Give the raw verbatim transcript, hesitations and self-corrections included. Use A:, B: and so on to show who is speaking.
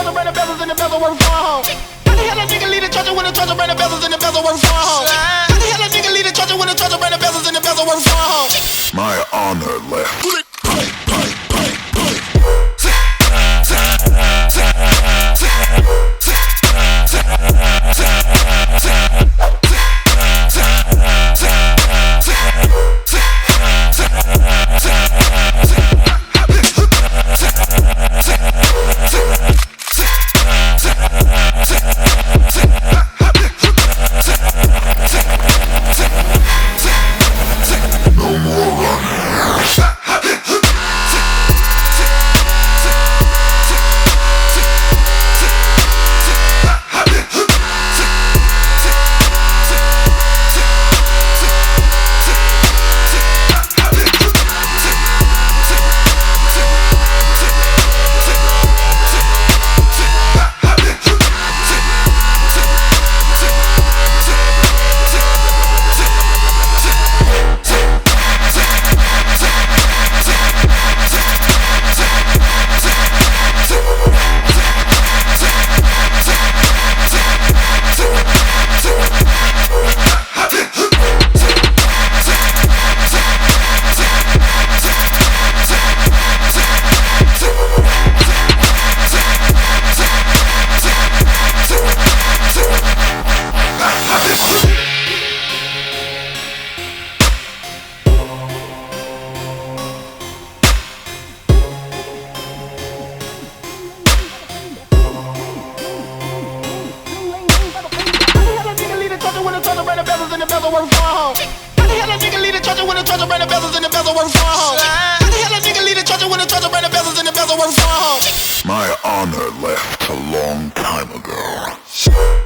A: treasure, bring the bezels and the bezel worth going home. How the hell a nigga leave the treasure when the treasure, bring the bezels and the bezel worth going home? How the hell a nigga leave the treasure when the treasure, bring the bezels and the bezel worth going home?
B: My honor left. When the treasure, bring the bezels and the bezel worth going home. How the hell a nigga leave the treasure when the treasure, bring the bezels and the bezel worth going home? How the hell a nigga leave the treasure when the treasure, bring the bezels and the bezel worth going home? My honor left a long time ago.